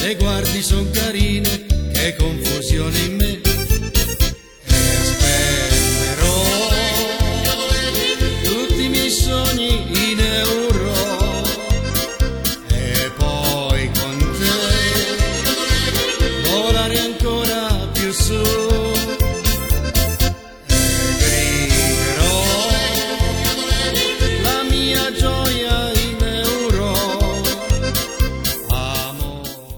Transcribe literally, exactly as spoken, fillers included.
le guardi son carine, che confusione in me.